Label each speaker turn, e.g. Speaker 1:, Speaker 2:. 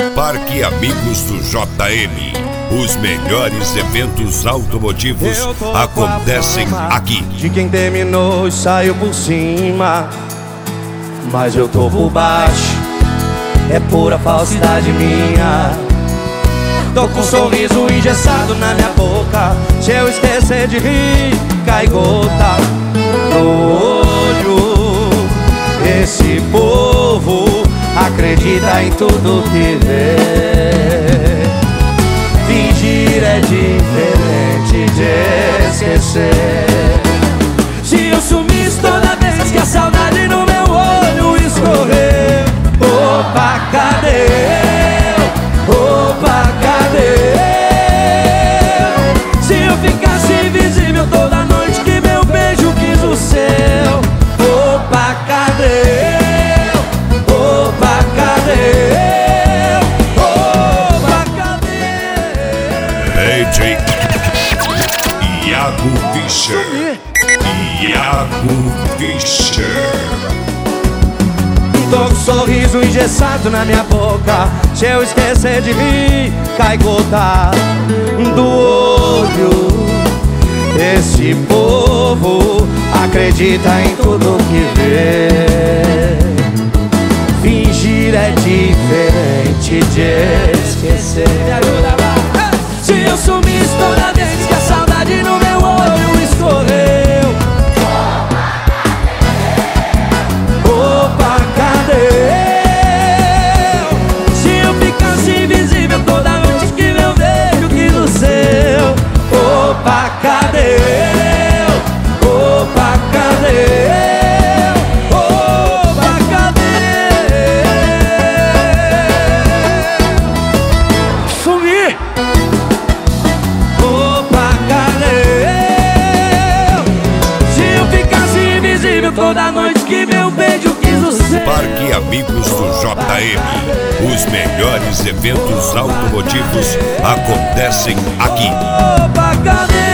Speaker 1: Parque Amigos do JM. Os melhores eventos automotivos acontecem aqui.
Speaker 2: De quem terminou e saiu por cima, mas eu tô por baixo, é pura falsidade minha. Tô com um sorriso engessado na minha boca. Se eu esquecer de rir, cai gota no olho. Esse povo acredita em tudo que vê. Fingir é diferente de esquecer. Se eu sumisse toda vez que a saudade no meu olho escorrer, opa, cadê eu? Opa, cadê eu? Se eu ficasse invisível toda noite que meu beijo quis o seu, opa, cadê eu? Opa, cadê eu? Opa, cadê?
Speaker 1: DJ Iago Fischer. Iago Fischer.
Speaker 2: Tô com um sorriso engessado na minha boca. Se eu esquecer de rir, cai gota do olho. Esse povo acredita em tudo que vê. Fingir é diferente de esquecer. Me ajuda lá. Se eu sumisse toda vez que a saudade no meu olho escorreu, opa, cadê eu? Se eu ficasse invisível toda noite que meu beijo quis o seu, opa, cadê eu? Opa, cadê eu? Opa, cadê eu? Sumi! Opa, cadê eu? Se eu ficasse invisível toda noite que meu beijo quis o seu.
Speaker 1: Parque Amigos do JM. Os melhores eventos automotivos acontecem aqui.
Speaker 2: Opa, cadê